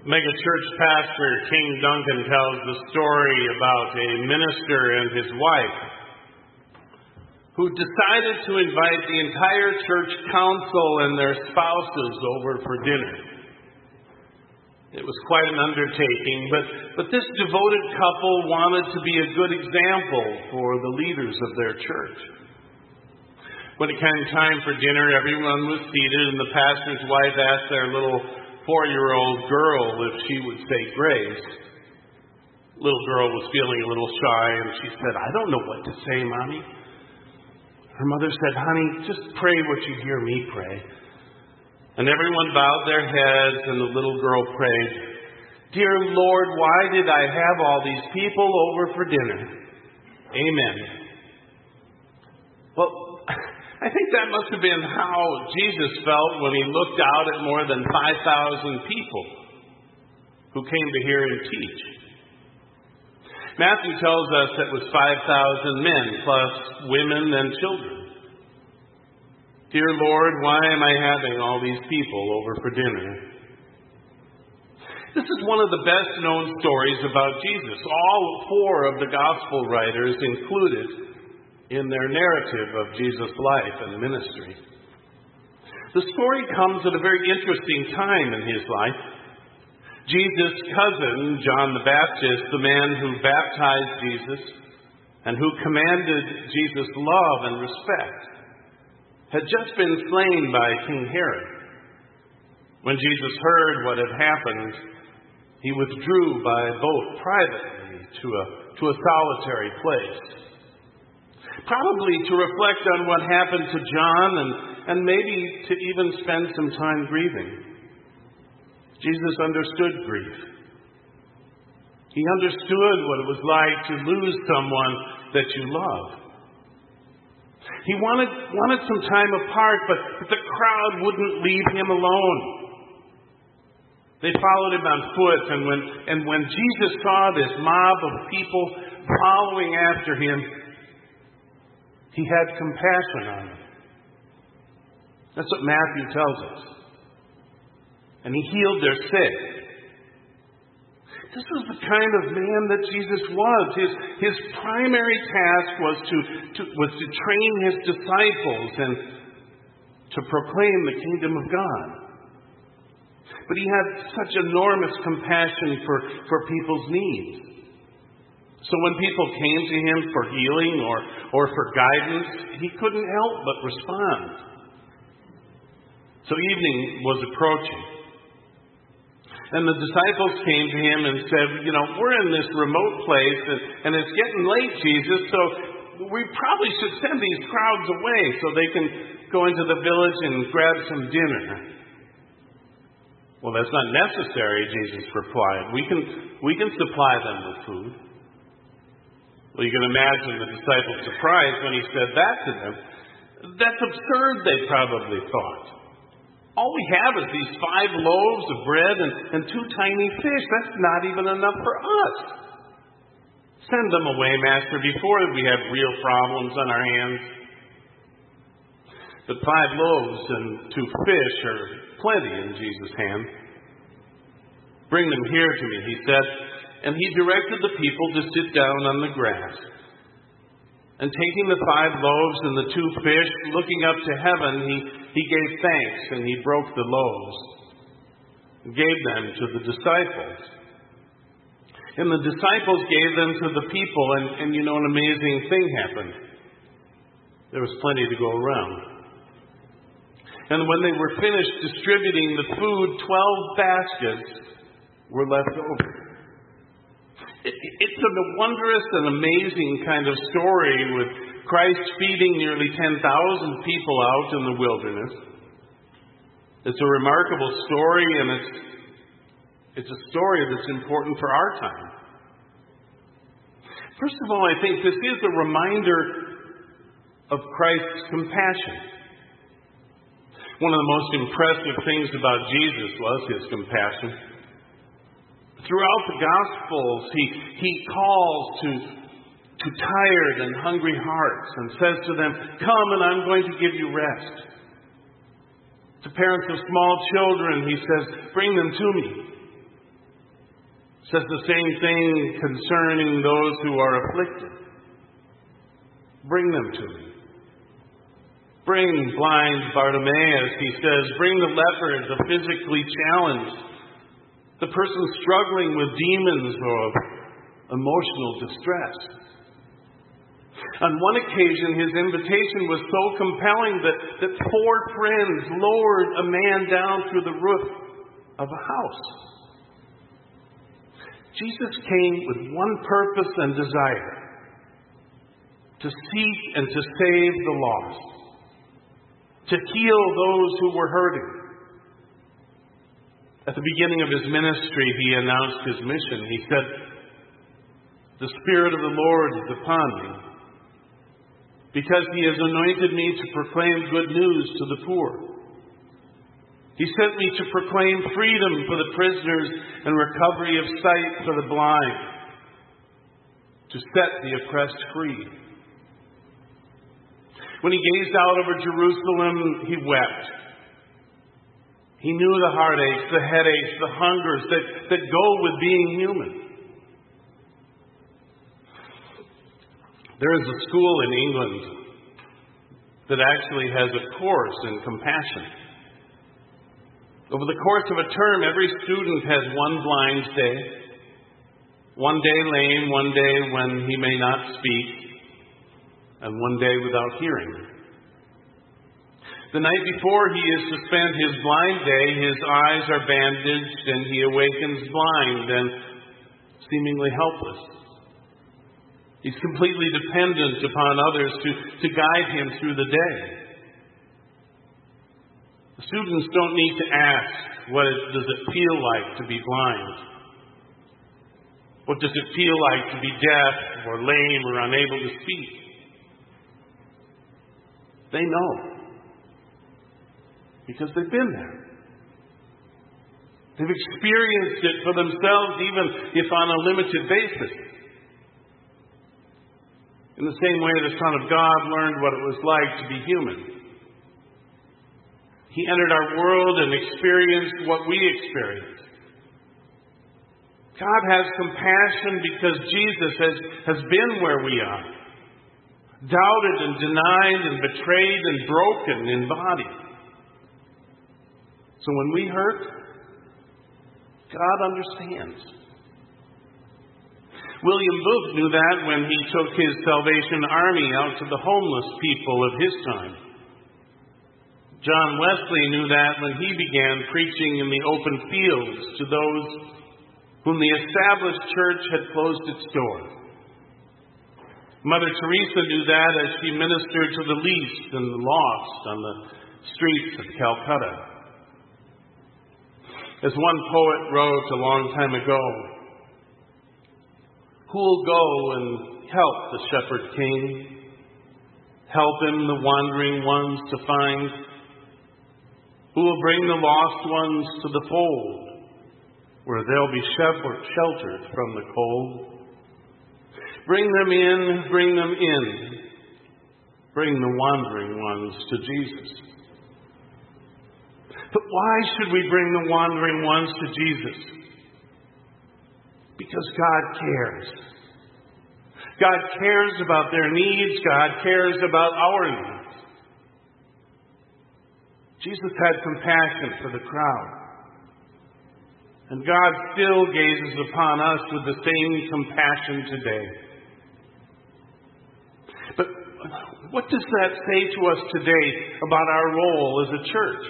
Mega church pastor King Duncan tells the story about a minister and his wife who decided to invite the entire church council and their spouses over for dinner. It was quite an undertaking, but this devoted couple wanted to be a good example for the leaders of their church. When it came time for dinner, everyone was seated, and the pastor's wife asked their little 4-year-old girl if she would say grace. Little girl was feeling a little shy, and she said, "I don't know what to say, Mommy." Her mother said, "Honey, just pray what you hear me pray." And everyone bowed their heads, and the little girl prayed, "Dear Lord, why did I have all these people over for dinner? Amen." Well, I think that must have been how Jesus felt when he looked out at more than 5,000 people who came to hear him teach. Matthew tells us that it was 5,000 men plus women and children. Dear Lord, why am I having all these people over for dinner? This is one of the best known stories about Jesus. All 4 of the gospel writers included in their narrative of Jesus' life and ministry. The story comes at a very interesting time in his life. Jesus' cousin, John the Baptist, the man who baptized Jesus and who commanded Jesus' love and respect, had just been slain by King Herod. When Jesus heard what had happened, he withdrew by boat privately to a solitary place. Probably to reflect on what happened to John and maybe to even spend some time grieving. Jesus understood grief. He understood what it was like to lose someone that you love. He wanted some time apart, but the crowd wouldn't leave him alone. They followed him on foot, and when Jesus saw this mob of people following after him, he had compassion on them. That's what Matthew tells us. And he healed their sick. This was the kind of man that Jesus was. His primary task was to train his disciples and to proclaim the kingdom of God. But he had such enormous compassion for people's needs. So when people came to him for healing or for guidance, he couldn't help but respond. So evening was approaching. And the disciples came to him and said, "We're in this remote place and it's getting late, Jesus, so we probably should send these crowds away so they can go into the village and grab some dinner." "Well, that's not necessary," Jesus replied. We can supply them with food." Well, you can imagine the disciples' surprise when he said that to them. That's absurd, they probably thought. All we have is these 5 loaves of bread and 2 tiny fish. That's not even enough for us. Send them away, Master, before we have real problems on our hands. But 5 loaves and 2 fish are plenty in Jesus' hand. "Bring them here to me," he said. And he directed the people to sit down on the grass. And taking the 5 loaves and the 2 fish, looking up to heaven, he gave thanks, and he broke the loaves and gave them to the disciples. And the disciples gave them to the people, and an amazing thing happened. There was plenty to go around. And when they were finished distributing the food, 12 baskets were left over. It's a wondrous and amazing kind of story with Christ feeding nearly 10,000 people out in the wilderness. It's a remarkable story, and it's a story that's important for our time. First of all, I think this is a reminder of Christ's compassion. One of the most impressive things about Jesus was his compassion. Throughout the Gospels, he calls to tired and hungry hearts and says to them, "Come and I'm going to give you rest." To parents of small children, he says, "Bring them to me." says the same thing concerning those who are afflicted. Bring them to me. Bring blind Bartimaeus, he says. Bring the leper, the physically challenged, the person struggling with demons or emotional distress. On one occasion, his invitation was so compelling that 4 friends lowered a man down through the roof of a house. Jesus came with one purpose and desire: to seek and to save the lost, to heal those who were hurting. At the beginning of his ministry, he announced his mission. He said, "The Spirit of the Lord is upon me, because he has anointed me to proclaim good news to the poor. He sent me to proclaim freedom for the prisoners and recovery of sight for the blind, to set the oppressed free." When he gazed out over Jerusalem, he wept. He knew the heartaches, the headaches, the hungers that go with being human. There is a school in England that actually has a course in compassion. Over the course of a term, every student has one blind day, one day lame, one day when he may not speak, and one day without hearing. The night before he is to spend his blind day, his eyes are bandaged and he awakens blind and seemingly helpless. He's completely dependent upon others to guide him through the day. The students don't need to ask, does it feel like to be blind? What does it feel like to be deaf or lame or unable to speak? They know, because they've been there. They've experienced it for themselves, even if on a limited basis. In the same way the Son of God learned what it was like to be human. He entered our world and experienced what we experience. God has compassion because Jesus has been where we are. Doubted and denied and betrayed and broken in body. So when we hurt, God understands. William Booth knew that when he took his Salvation Army out to the homeless people of his time. John Wesley knew that when he began preaching in the open fields to those whom the established church had closed its doors. Mother Teresa knew that as she ministered to the least and the lost on the streets of Calcutta. As one poet wrote a long time ago, "Who'll go and help the shepherd king? Help him the wandering ones to find? Who will bring the lost ones to the fold, where they'll be sheltered from the cold? Bring them in, bring them in. Bring the wandering ones to Jesus." But why should we bring the wandering ones to Jesus? Because God cares. God cares about their needs. God cares about our needs. Jesus had compassion for the crowd. And God still gazes upon us with the same compassion today. But what does that say to us today about our role as a church?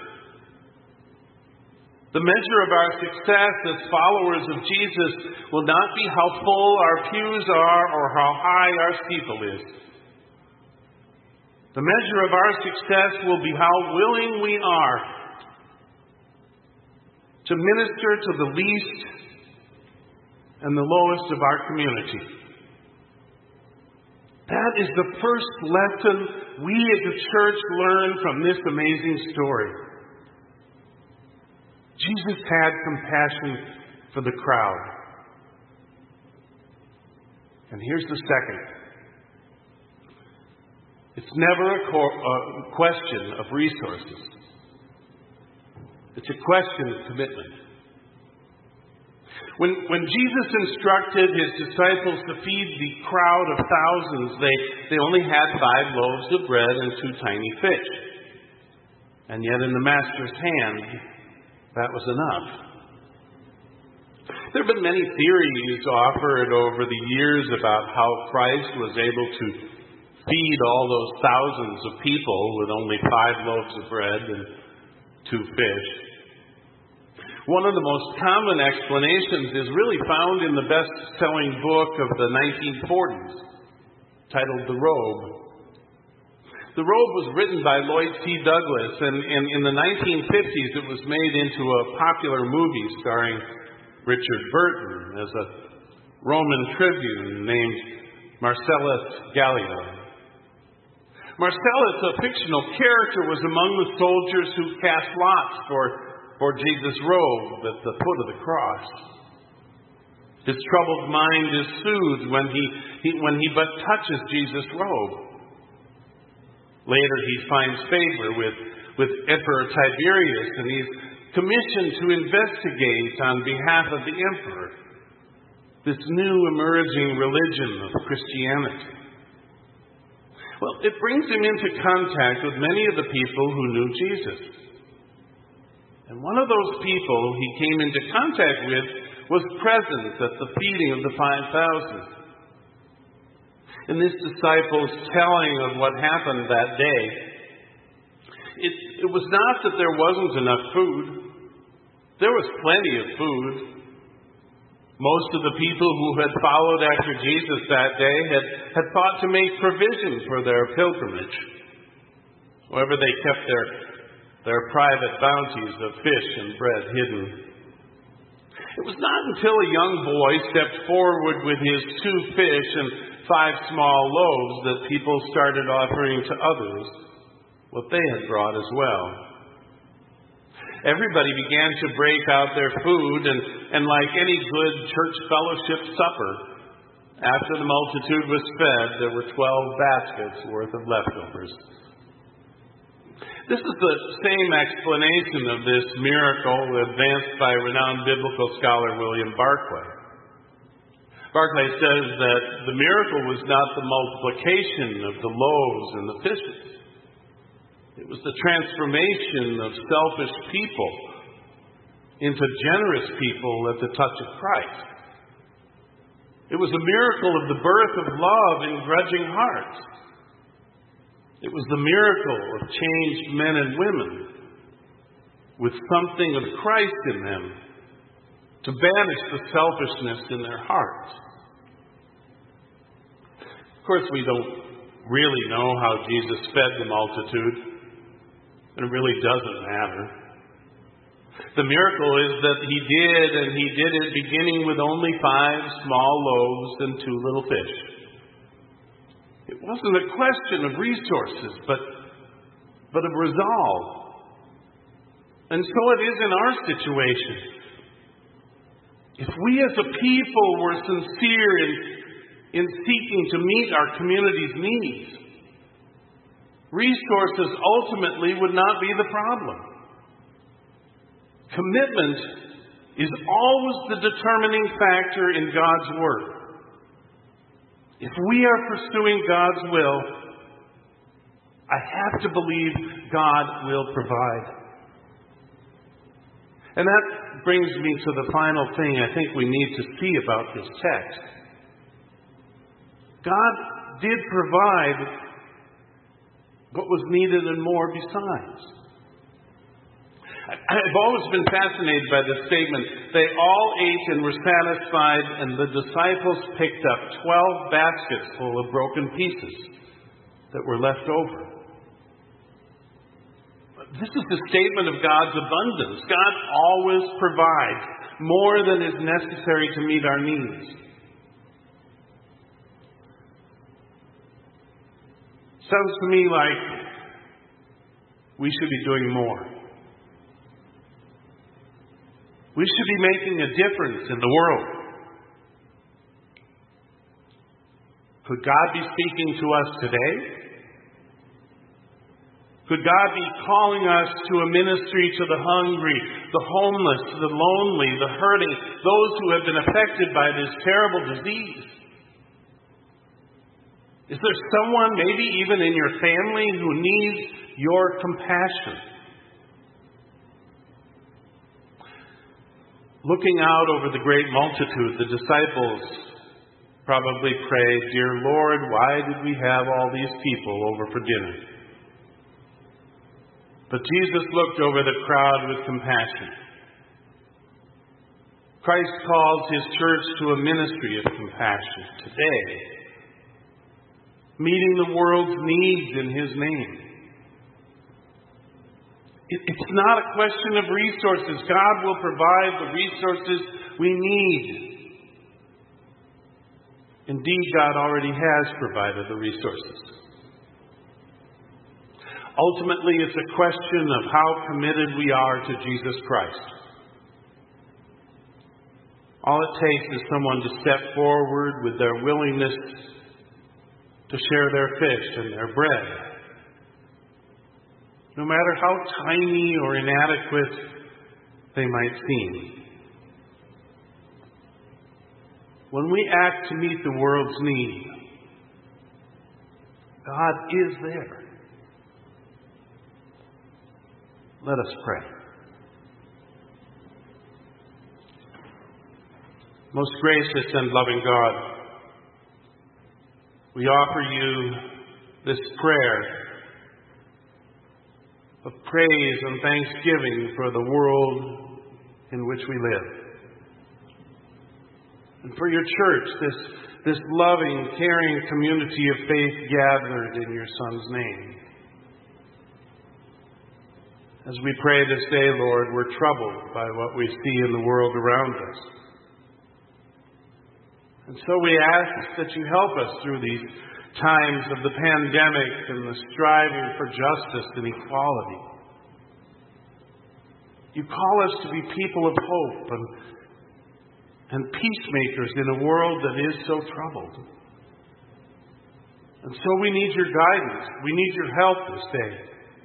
The measure of our success as followers of Jesus will not be how full our pews are or how high our steeple is. The measure of our success will be how willing we are to minister to the least and the lowest of our community. That is the first lesson we as a church learn from this amazing story. Jesus had compassion for the crowd. And here's the second. It's never a question of resources. It's a question of commitment. When Jesus instructed his disciples to feed the crowd of thousands, they only had 5 loaves of bread and 2 tiny fish. And yet in the Master's hand, that was enough. There have been many theories offered over the years about how Christ was able to feed all those thousands of people with only 5 loaves of bread and 2 fish. One of the most common explanations is really found in the best-selling book of the 1940s, titled The Robe. The Robe was written by Lloyd C. Douglas, and in the 1950s it was made into a popular movie starring Richard Burton as a Roman tribune named Marcellus Gallio. Marcellus, a fictional character, was among the soldiers who cast lots for Jesus' robe at the foot of the cross. His troubled mind is soothed when he but touches Jesus' robe. Later he finds favor with Emperor Tiberius, and he's commissioned to investigate on behalf of the emperor this new emerging religion of Christianity. Well, it brings him into contact with many of the people who knew Jesus. And one of those people he came into contact with was present at the feeding of the 5,000. In this disciple's telling of what happened that day, it was not that there wasn't enough food. There was plenty of food. Most of the people who had followed after Jesus that day had thought to make provision for their pilgrimage. However, they kept their private bounties of fish and bread hidden. It was not until a young boy stepped forward with his 2 fish and 5 small loaves that people started offering to others what they had brought as well. Everybody began to break out their food, and like any good church fellowship supper, after the multitude was fed, there were 12 baskets worth of leftovers. This is the same explanation of this miracle advanced by renowned biblical scholar William Barclay. Barclay says that the miracle was not the multiplication of the loaves and the fishes. It was the transformation of selfish people into generous people at the touch of Christ. It was a miracle of the birth of love in grudging hearts. It was the miracle of changed men and women with something of Christ in them to banish the selfishness in their hearts. Of course, we don't really know how Jesus fed the multitude, and it really doesn't matter. The miracle is that he did, and he did it beginning with only 5 small loaves and 2 little fish. It wasn't a question of resources, but of resolve. And so it is in our situation. If we as a people were sincere in seeking to meet our community's needs, resources ultimately would not be the problem. Commitment is always the determining factor in God's work. If we are pursuing God's will, I have to believe God will provide. And that brings me to the final thing I think we need to see about this text. God did provide what was needed and more besides. I've always been fascinated by this statement. They all ate and were satisfied, and the disciples picked up 12 baskets full of broken pieces that were left over. This is the statement of God's abundance. God always provides more than is necessary to meet our needs. Sounds to me like we should be doing more. We should be making a difference in the world. Could God be speaking to us today? Could God be calling us to a ministry to the hungry, the homeless, the lonely, the hurting, those who have been affected by this terrible disease? Is there someone, maybe even in your family, who needs your compassion? Looking out over the great multitude, the disciples probably prayed, "Dear Lord, why did we have all these people over for dinner?" But Jesus looked over the crowd with compassion. Christ calls His church to a ministry of compassion today, meeting the world's needs in His name. It's not a question of resources. God will provide the resources we need. Indeed, God already has provided the resources. Ultimately, it's a question of how committed we are to Jesus Christ. All it takes is someone to step forward with their willingness to share their fish and their bread. No matter how tiny or inadequate they might seem. When we act to meet the world's need, God is there. Let us pray. Most gracious and loving God, we offer you this prayer of praise and thanksgiving for the world in which we live. And for your church, this loving, caring community of faith gathered in your Son's name. As we pray this day, Lord, we're troubled by what we see in the world around us. And so we ask that you help us through these times of the pandemic and the striving for justice and equality. You call us to be people of hope and peacemakers in a world that is so troubled. And so we need your guidance. We need your help this day.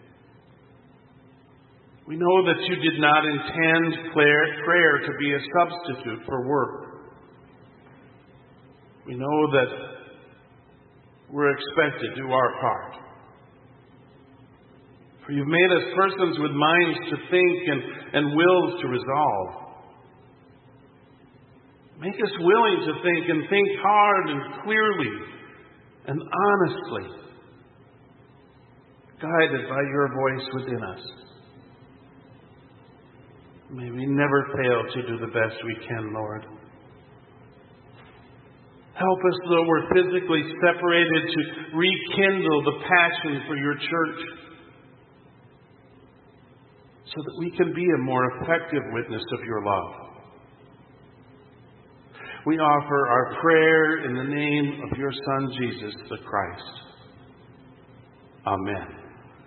We know that you did not intend prayer to be a substitute for work. We know that we're expected to do our part. For you've made us persons with minds to think and wills to resolve. Make us willing to think and think hard and clearly and honestly, guided by your voice within us. May we never fail to do the best we can, Lord. Help us, though we're physically separated, to rekindle the passion for your church so that we can be a more effective witness of your love. We offer our prayer in the name of your Son, Jesus the Christ. Amen.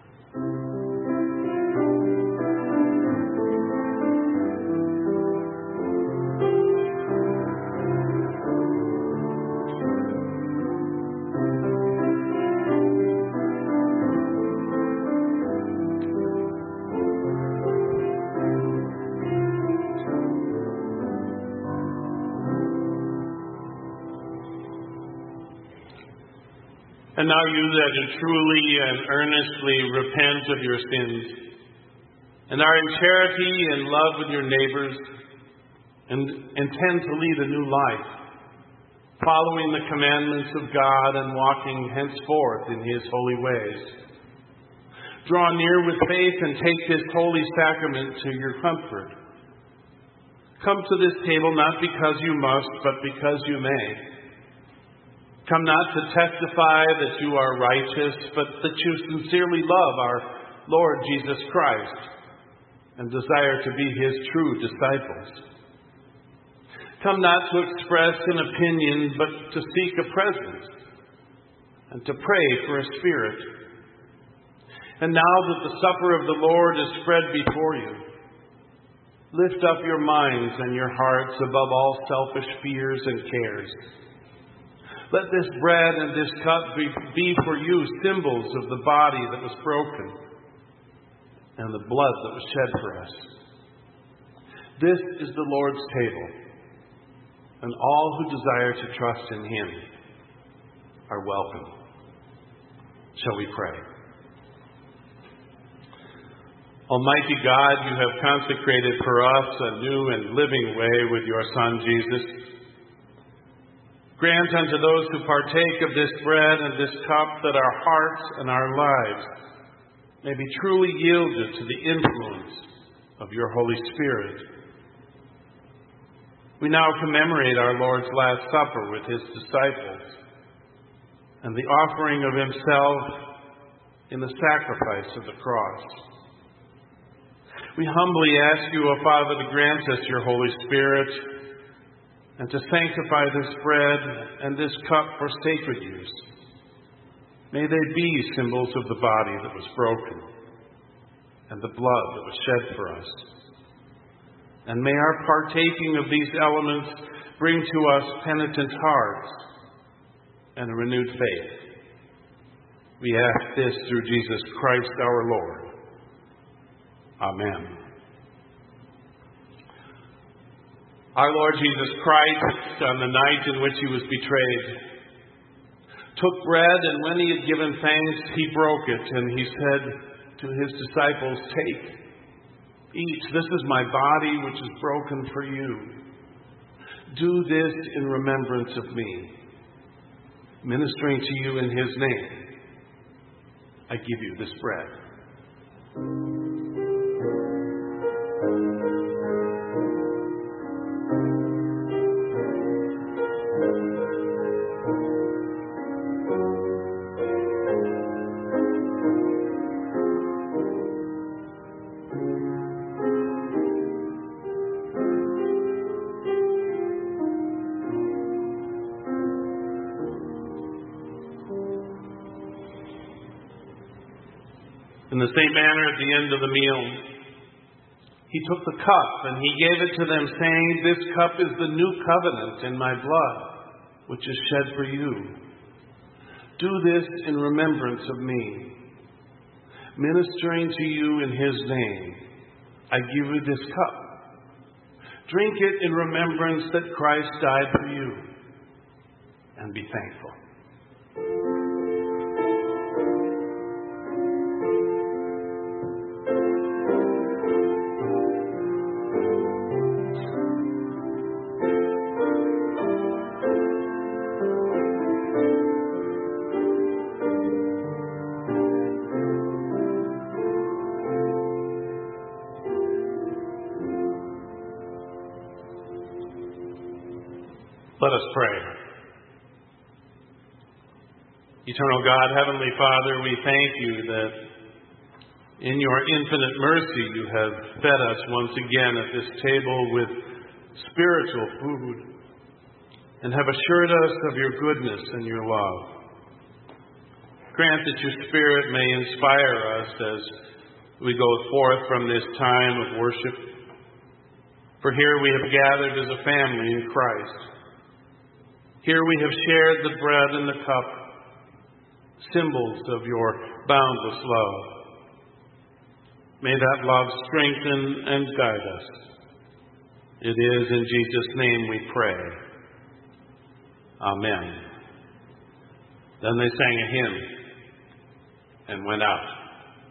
And now you that do truly and earnestly repent of your sins, and are in charity and love with your neighbors, and intend to lead a new life, following the commandments of God and walking henceforth in His holy ways. Draw near with faith and take this holy sacrament to your comfort. Come to this table not because you must, but because you may. Come not to testify that you are righteous, but that you sincerely love our Lord Jesus Christ and desire to be His true disciples. Come not to express an opinion, but to seek a presence and to pray for a spirit. And now that the supper of the Lord is spread before you, lift up your minds and your hearts above all selfish fears and cares. Let this bread and this cup be for you symbols of the body that was broken and the blood that was shed for us. This is the Lord's table, and all who desire to trust in Him are welcome. Shall we pray? Almighty God, you have consecrated for us a new and living way with your Son, Jesus. Grant unto those who partake of this bread and this cup that our hearts and our lives may be truly yielded to the influence of your Holy Spirit. We now commemorate our Lord's Last Supper with His disciples and the offering of Himself in the sacrifice of the cross. We humbly ask you, O Father, to grant us your Holy Spirit and to sanctify this bread and this cup for sacred use. May they be symbols of the body that was broken and the blood that was shed for us. And may our partaking of these elements bring to us penitent hearts and a renewed faith. We ask this through Jesus Christ our Lord. Amen. Our Lord Jesus Christ, on the night in which He was betrayed, took bread, and when He had given thanks, He broke it, and He said to His disciples, "Take, eat, this is my body which is broken for you. Do this in remembrance of me." Ministering to you in His name, I give you this bread. In the same manner, at the end of the meal, He took the cup and He gave it to them, saying, "This cup is the new covenant in my blood, which is shed for you. Do this in remembrance of me." Ministering to you in His name, I give you this cup. Drink it in remembrance that Christ died for you, and be thankful. Let us pray. Eternal God, Heavenly Father, we thank you that in your infinite mercy you have fed us once again at this table with spiritual food and have assured us of your goodness and your love. Grant that your Spirit may inspire us as we go forth from this time of worship. For here we have gathered as a family in Christ. Here we have shared the bread and the cup, symbols of your boundless love. May that love strengthen and guide us. It is in Jesus' name we pray. Amen. Then they sang a hymn and went out.